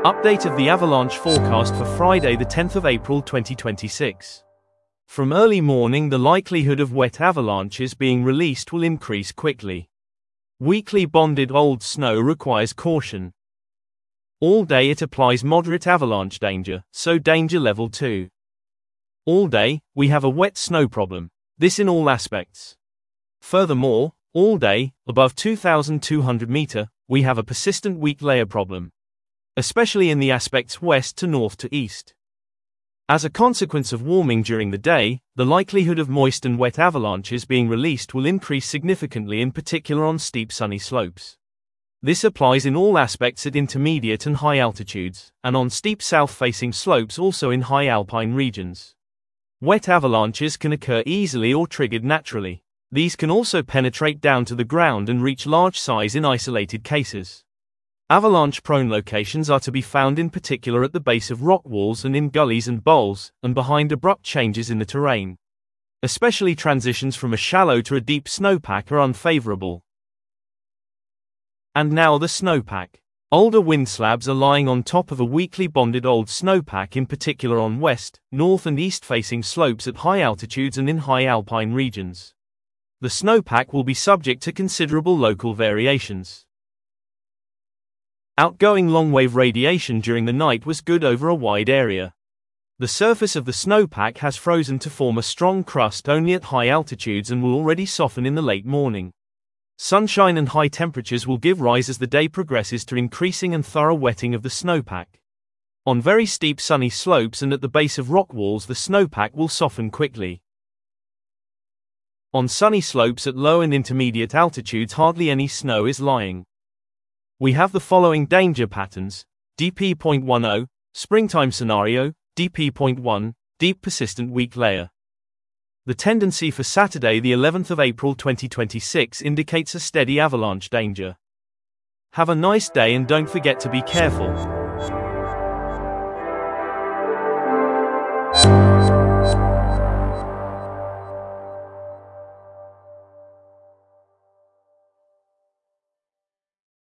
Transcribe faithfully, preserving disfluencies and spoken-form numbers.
Update of the avalanche forecast for Friday the tenth of April twenty twenty-six. From early morning, the likelihood of wet avalanches being released will increase quickly. Weakly bonded old snow requires caution. All day it applies moderate avalanche danger, so danger level two. All day, we have a wet snow problem, this in all aspects. Furthermore, all day, above two thousand two hundred meters, we have a persistent weak layer problem, especially in the aspects west to north to east. As a consequence of warming during the day, the likelihood of moist and wet avalanches being released will increase significantly, in particular on steep sunny slopes. This applies in all aspects at intermediate and high altitudes, and on steep south-facing slopes also in high alpine regions. Wet avalanches can occur easily or triggered naturally. These can also penetrate down to the ground and reach large size in isolated cases. Avalanche-prone locations are to be found in particular at the base of rock walls and in gullies and bowls, and behind abrupt changes in the terrain. Especially transitions from a shallow to a deep snowpack are unfavorable. And now the snowpack. Older wind slabs are lying on top of a weakly bonded old snowpack, in particular on west, north and east-facing slopes at high altitudes and in high alpine regions. The snowpack will be subject to considerable local variations. Outgoing long-wave radiation during the night was good over a wide area. The surface of the snowpack has frozen to form a strong crust only at high altitudes and will already soften in the late morning. Sunshine and high temperatures will give rise as the day progresses to increasing and thorough wetting of the snowpack. On very steep sunny slopes and at the base of rock walls, the snowpack will soften quickly. On sunny slopes at low and intermediate altitudes, hardly any snow is lying. We have the following danger patterns: D P zero point ten, springtime scenario, D P zero point one, deep persistent weak layer. The tendency for Saturday the eleventh of April twenty twenty-six indicates a steady avalanche danger. Have a nice day and don't forget to be careful.